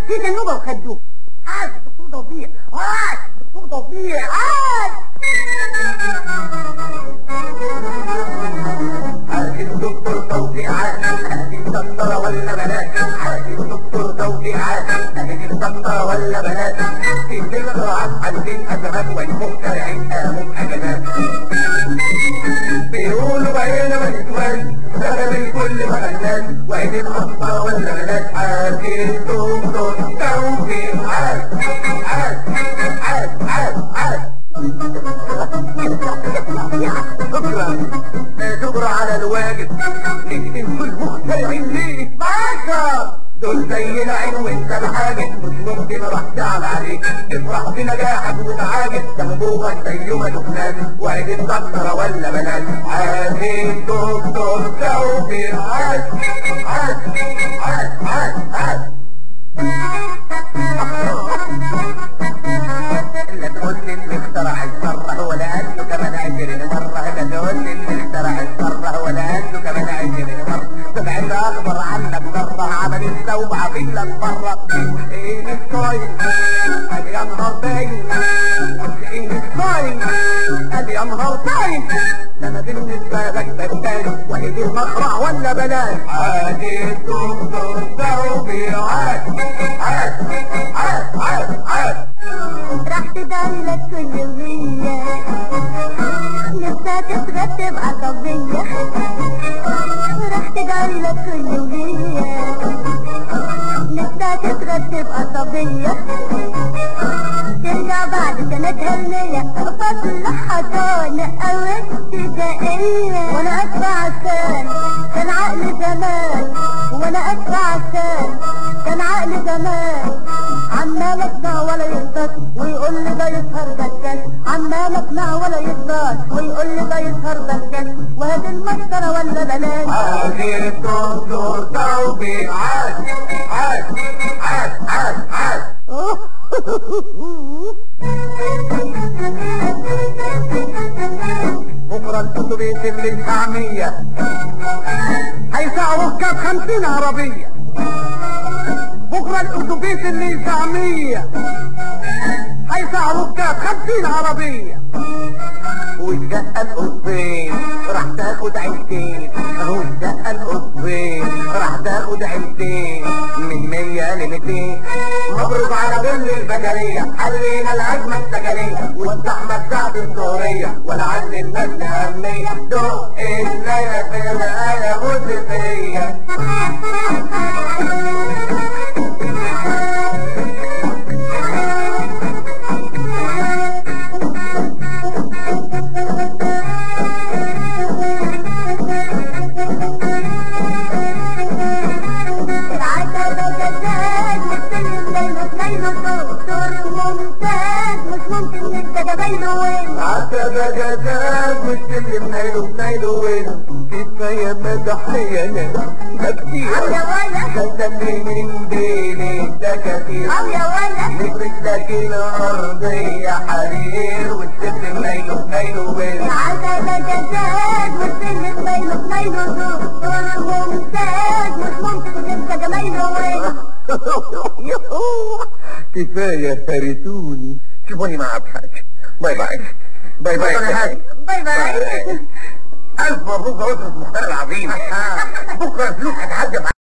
في جنوبه وخدوه. عاد بتفوضى وبيع، عاد بتفوضى وبيع، عاد. عايز دكتور توقيعات، هذه مسطرة ولا بنات؟ عايز دكتور توقيعات، هذه مسطرة ولا بنات؟ في الاختراعات عايزين أزمات والمخترعين قاموا بأجازات. بيقولوا بقينا ما نسواش سبب الكل مغنات، وهذه مسطرة ولا بنات؟ عايز دكتور توقيعات، عاد عاد عاد عاد. شكرا على الواجب، نكتب كل مخترعين ليك باشا. دول زي العين وانت بحاجة، مش ممكن راح تعب عليك. افرح بنجاحك وتعاجب، سببوها زي ما شفناك. وادي الدكتورة ولا بنات؟ عايزين دكتور توفيق. عاد عاد عاد عاد عاد. لا تقول لي اللي اخترع الشر ولا قده كمان 20 مرة. لا تقول لي اللي اخترع الشر ولا قده كمان 20 مرة. سمعت اخبر عنك مرة عمل الزوبعة في لك مرة. ايه الصايم قال يا نهار باين، ايه الصايم قال يا نهار باين. ده انا بالنسبة لك ببتاين، وهي المخرع ولا بلاش؟ عادي دكتور توفيق. عاد عاد عاد عاد عاد. راح تدلك كل يومية، نفسك ترتب عصبية. راح تدلك كل يومية، نفسك ترتب عصبية. ترجع بعد سنة هرمية، فصل حضانة أو ابتدائية. وانا ادفع عشان كان عقل زمان، وانا ادفع عشان كان عقل زمان. عمال اسمع ولا يرضاش ويقول لي ده يسهر دكان. عمال اسمع ولا يرضاش ويقول لي ده يسهر دكان. وهذه المسطرة ولا بلاش؟ عايزين دكتور توفيق. عاد عاد عاد عاد عاد. بكرة الأتوبيس اللي 900 هيسعوا ركاب 50 عربية. بكرة الأتوبيس اللي 900 هيسعوا ركاب 50 عربية. والشقة القصين راح تاخد عيلتين، والشقة القصين راح تاخد عيلتين من 100 ل 200. مبروك على كل البشرية، حلينا الأزمة السكنية والزحمة بتاعت الظهرية. ولعل الناس أهمية دق الليلة في الآية موسيقية. عتبة جزاك والسلم نايله وين. كفاية مدحية ده كتير، ده من بين الدكاتير. نفرش لك الأرضية حرير والسلم نايله وين. عتبة جزاك والسلم نايله دكتور ممتاز، مش ممكن تنسى جمايله وين. كفاية هرسوني، شوفوني ما أضحك. باي باي باي باي باي باي. ألف مبروك يا أسرة المختار العظيم. بكرة الفلوس هتحجب